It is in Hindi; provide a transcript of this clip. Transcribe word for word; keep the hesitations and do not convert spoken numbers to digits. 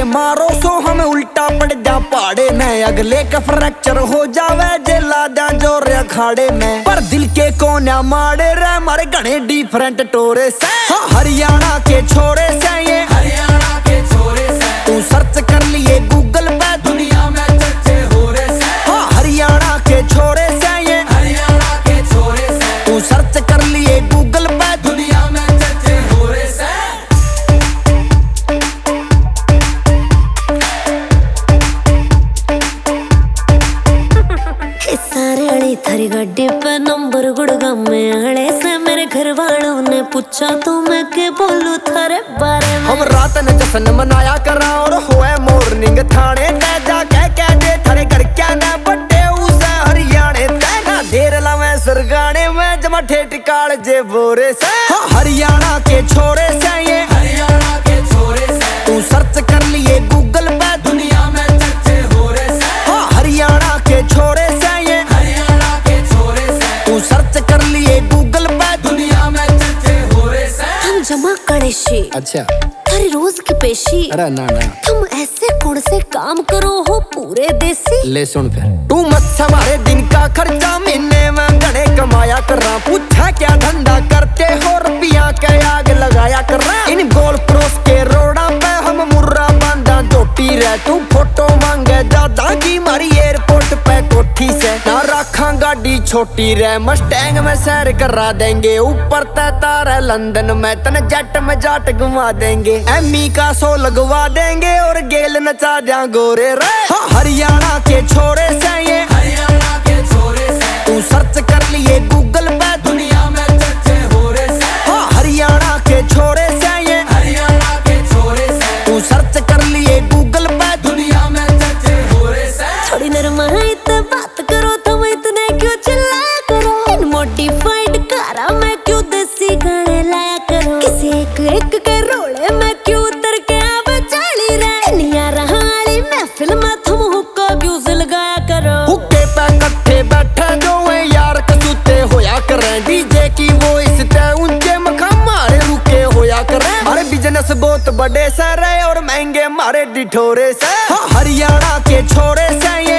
झटके मारो सो हमें उल्टा पड़ जा पहाड़े में, अगले का फ्रैक्चर हो जावे जेला दा जोर अखाड़े में। पर दिल के कोना मारे रे मारे घने डिफरेंट टोरे से। हाँ, हरियाणा के छोरे से ये हरियाणा के छोरे से तू सर्च कर लिए गूगल पे दुनिया में चर्चे हो रहे से। हाँ, हरियाणा के छोरे से ये हरियाणा के छोरे से तू सर्च कर लिए गूगल पे दुनिया में चर्चे हो रहे से। सारे थारी गड्डी पे नंबर गुड़गांव में आड़े से मेरे घर वालों ने पूछा तो मैं के बोलूं थारे बारे में। हम रात ने जश्न मनाया करा और होए मॉर्निंग थाने ते जा कह कह दे थारे घर क्या ना बड्डे उसे हरियाणे ते ना देर लावे सरगाने में जमा ठेठ काल जे बोरे से। हाँ, हरियाणा के छोरे से ये हरियाणा के छोरे से तू सर्च कर लिए गूगल पे दुनिया में चर्चे हो रहे से। हाँ, हरियाणा के छोरे से ये हरियाणा के छोरे से तू सर्च कर लिए गूगल पे दुनिया में चर्चे हो रहे से। हम जमा कड़ेशी अच्छा थारी रोज की पेशी, अरे ना ना तुम ऐसे कौन से काम करो हो पूरे देसी। ले सुन फिर तू मत हमारे दिन का खर्चा महीने में घने कमाया कर रहा, पूछा क्या धंधा करते हो रुपया के आग लगाया कर रहा। इन गोल क्रॉस के रोड़ा पे हम मुर्रा बांधा चोटी रह, तू फोटो मांगे दादा की मारी एयरपोर्ट पे कोठी से ना रखा गाड़ी छोटी रह, मस्टैंग में सैर करा देंगे ऊपर ते तारा लंदन में तन जेट में जाट घुमा देंगे, एमी का सो लगवा देंगे और गेल नचा जा गोरे रे। हाँ, हरियाणा के छोरे से ये हरियाणा के छोरे से तू सर्च कर लिए गूगल पे दुनिया में चर्चे हो रहे से। हाँ, हरियाणा के छोरे से ये हरियाणा के छोरे से तू सर्च कर लिए गूगल पे दुनिया में चर्चे हो रहे से। थोड़ी नरमाइत बात करो तुम इतने क्यों चिल्लाया करो, इन मॉडिफाइड कारा में क्यों देसी गाने लाया करो, किसी एक एक के रोले में क्यों उतर के आवे चाली रे, निया रहाली महफिल में तुम हुक्का क्यों लगाया करो। हुक्के पे कट्ठे बैठे जो है यार कसूते होया करें, डीजे की वॉइस ते ऊंचे मकाम मारे रुके होया करें, अरे बिजनेस बहुत बड़े सर और महंगे मारे डिठोरे से। हाँ, हरियाणा के छोरे से ये